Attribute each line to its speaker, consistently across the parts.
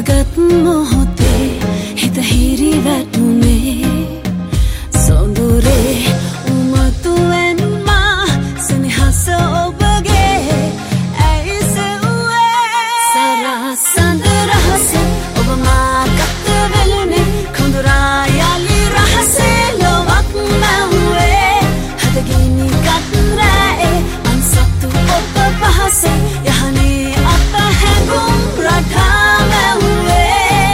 Speaker 1: වගත් මොහොතේ හිත හිරි වැටුනේ සොඳුරේ උමතුවෙන් මා සෙනෙහස ඔබගේ ඇයිසෙව්වේ සරසඳ රහසේ ඔබ මා ගත වෙලුනේ කොඳුරා යලි රහසේ ලොවක් මැව්වේ හදගිනි ගත්රෑ අන්සතු ඔබ පහසේ යහනේ අප හැඟුම් රටා මැව්වේ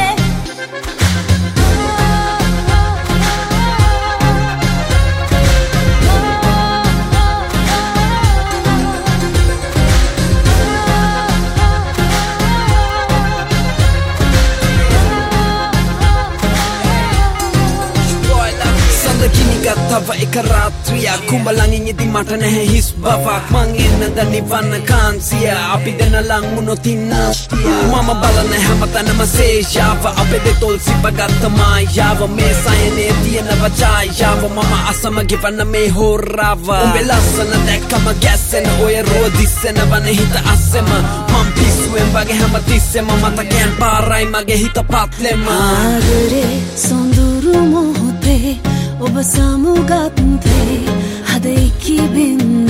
Speaker 2: තව එක රාත්‍රියක් කුඹලංගින් ඉදි මට නැහැ හිස් බවක් මං එන්නද නිවන්න කාන්සිය අපි දෙන ලං වුණොත් ඉන්නාස්තිය මම බලන හැමතැනම සේෂාව අපේ දෙතොල් සිපගත්ත මායාව මේ සයනේ තියෙනව ඡායාව මම අසම ගෙවන්න මේ හොරාව උඹේ ලස්සන දැක්කම ගැස්සෙන ඔය රෝදිස්සෙන වන හිත අස්සෙම මං පිස්සුවෙන් වගේ හැමතිස්සෙම මතකයන් පාරයි මගේ හිත පත්ලෙම
Speaker 1: ආදරේ සොඳුරු මොහොතේ ඔබ සමුගත්තේ හද ඉකිබින්න